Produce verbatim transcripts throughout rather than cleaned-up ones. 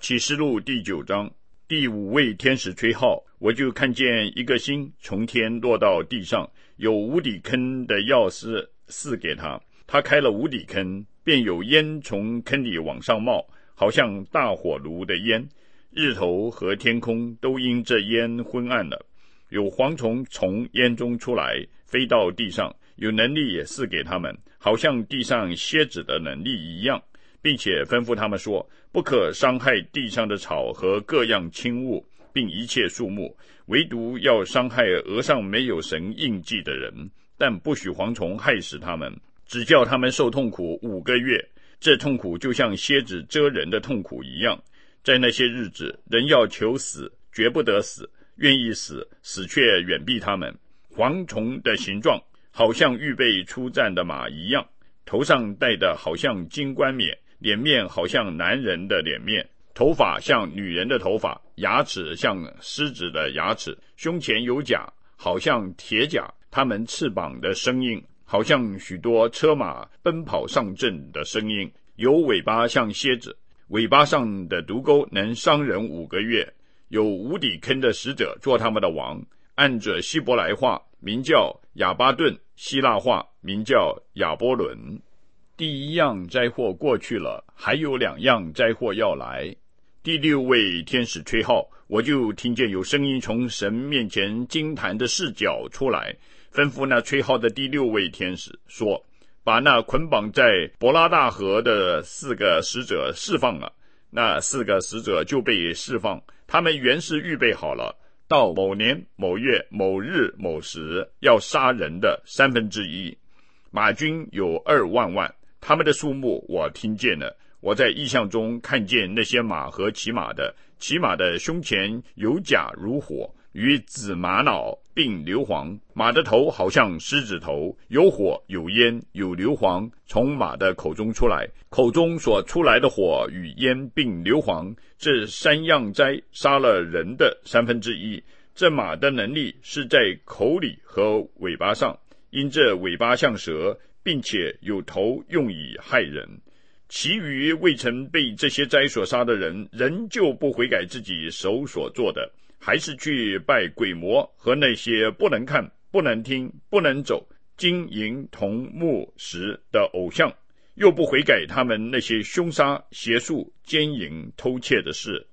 启示录第九章，第五位天使吹号，我就看见一个星从天落到地上，有无底坑的钥匙赐给他，他开了无底坑，便有烟从坑里往上冒，好像大火炉的烟，日头和天空都因这烟昏暗了。有蝗虫从烟中出来，飞到地上，有能力也赐给他们，好像地上蝎子的能力一样，并且吩咐他们说，不可伤害地上的草和各样轻物，并一切树木，唯独要伤害额上没有神印记的人，但不许蝗虫害死他们，只叫他们受痛苦五个月。这痛苦就像蝎子蛰人的痛苦一样。在那些日子，人要求死，绝不得死；愿意死，死却远避他们。蝗虫的形状好像预备出战的马一样，头上戴的好像金冠冕，脸面好像男人的脸面，头发像女人的头发，牙齿像狮子的牙齿，胸前有甲，好像铁甲，他们翅膀的声音好像许多车马奔跑上阵的声音，有尾巴像蝎子，尾巴上的毒钩能伤人五个月。有无底坑的使者做他们的王，按着希伯来话名叫亚巴顿，希腊话名叫亚波伦。第一样灾祸过去了，还有两样灾祸要来。第六位天使吹号，我就听见有声音从神面前金坛的四角出来，吩咐那吹号的第六位天使说，把那捆绑在伯拉大河的四个使者释放了。那四个使者就被释放，他们原是预备好了，到某年某月某日某时要杀人的三分之一。马军有二万万，他们的数目我听见了。我在异象中看见那些马和骑马的，骑马的胸前有甲如火，与紫玛瑙并硫磺，马的头好像狮子头，有火有烟有硫磺从马的口中出来，口中所出来的火与烟并硫磺，这三样灾杀了人的三分之一。这马的能力是在口里和尾巴上，因这尾巴像蛇，并且有头用以害人。其余未曾被这些灾所杀的人，仍旧不悔改自己手所做的，还是去拜鬼魔和那些不能看不能听不能走金银铜木石的偶像，又不悔改他们那些凶杀邪术奸淫偷窃的事。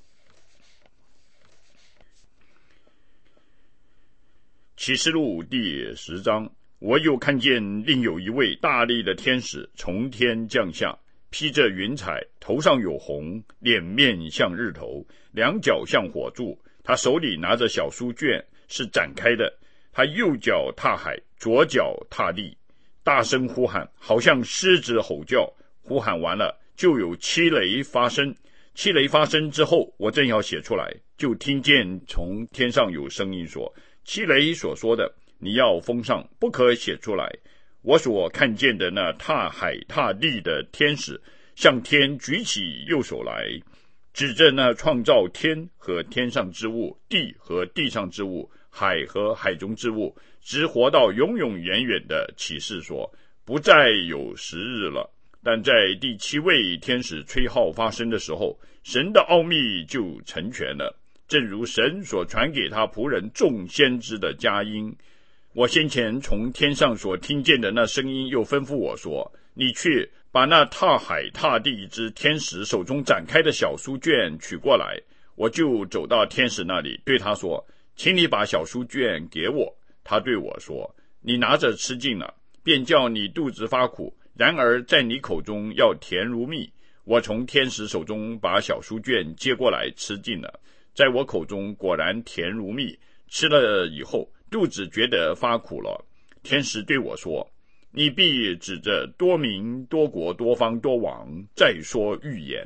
启示录第十章，我又看见另有一位大力的天使从天降下，披着云彩，头上有红，脸面像日头，两脚像火柱，他手里拿着小书卷，是展开的。他右脚踏海，左脚踏地，大声呼喊，好像狮子吼叫。呼喊完了，就有七雷发生。七雷发生之后，我正要写出来，就听见从天上有声音说，七雷所说的你要封上，不可写出来。我所看见的那踏海踏地的天使，向天举起右手来，指着那创造天和天上之物，地和地上之物，海和海中之物，直活到永永远远的启示说，不再有时日了。但在第七位天使吹号发生的时候，神的奥秘就成全了，正如神所传给他仆人众先知的佳音。我先前从天上所听见的那声音又吩咐我说，你去把那踏海踏地之天使手中展开的小书卷取过来。我就走到天使那里，对他说，请你把小书卷给我。他对我说，你拿着吃尽了，便叫你肚子发苦，然而在你口中要甜如蜜。我从天使手中把小书卷接过来吃尽了，在我口中果然甜如蜜，吃了以后肚子觉得发苦了。天使对我说，你必指着多民多国多方多王再说预言。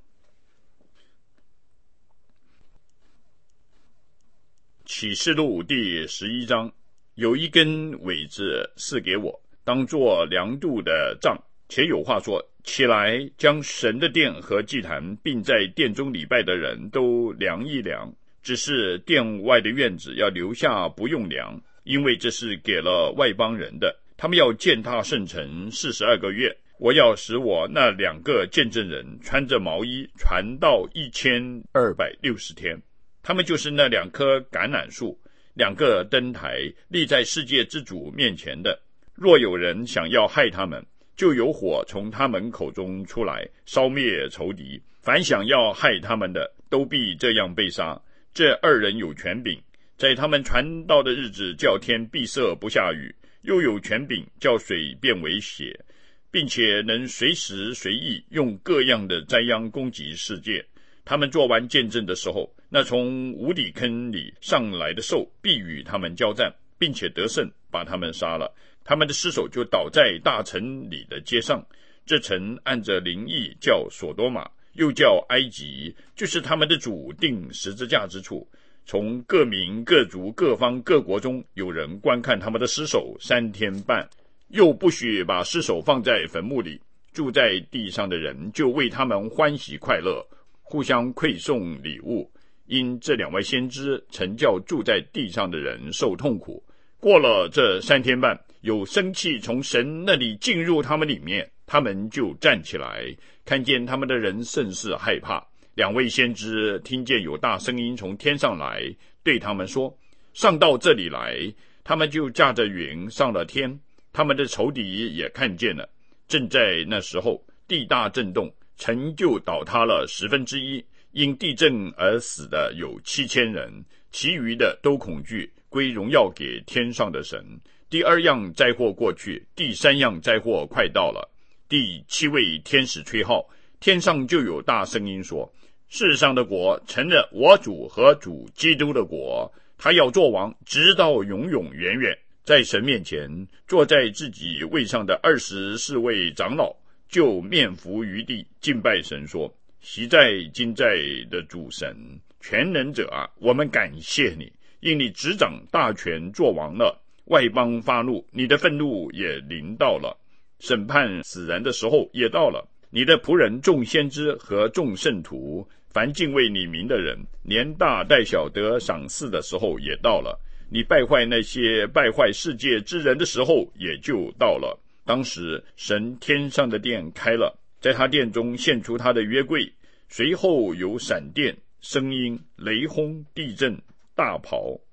启示录第十一章，有一根苇子赐给我，当作量度的杖，且有话说，起来将神的殿和祭坛并在殿中礼拜的人都量一量，只是殿外的院子要留下不用量，因为这是给了外邦人的，他们要践踏圣城四十二个月。 我要使我那两个见证人穿着毛衣传到一千二百六十天。他们就是那两棵橄榄树，两个灯台立在世界之主面前的。若有人想要害他们，就有火从他们口中出来，烧灭仇敌。凡想要害他们的，都必这样被杀。这二人有权柄，在他们传道的日子，叫天闭塞不下雨，又有权柄叫水变为血，并且能随时随意用各样的灾殃攻击世界。他们做完见证的时候，那从无底坑里上来的兽必与他们交战，并且得胜，把他们杀了。他们的尸首就倒在大城里的街上。这城按着灵意叫索多玛，又叫埃及，就是他们的主钉十字架之处。从各民各族各方各国中有人观看他们的尸首三天半，又不许把尸首放在坟墓里。住在地上的人就为他们欢喜快乐，互相馈送礼物，因这两位先知曾叫住在地上的人受痛苦。过了这三天半，有生气从神那里进入他们里面，他们就站起来，看见他们的人甚是害怕。两位先知听见有大声音从天上来，对他们说，上到这里来。他们就驾着云上了天，他们的仇敌也看见了。正在那时候，地大震动，城就倒塌了十分之一，因地震而死的有七千人，其余的都恐惧，归荣耀给天上的神。第二样灾祸过去，第三样灾祸快到了。第七位天使吹号，天上就有大声音说，世上的国成了我主和主基督的国，他要做王，直到永永远远。在神面前坐在自己位上的二十四位长老就面伏于地，敬拜神说，昔在今在的主神全能者啊，我们感谢你，因你执掌大权做王了。外邦发怒，你的愤怒也临到了，审判死人的时候也到了。你的仆人众先知和众圣徒，凡敬畏你名的人，连大带小得赏赐的时候也到了。你败坏那些败坏世界之人的时候也就到了。当时神天上的殿开了，在他殿中现出他的约柜，随后有闪电、声音、雷轰、地震、大雹。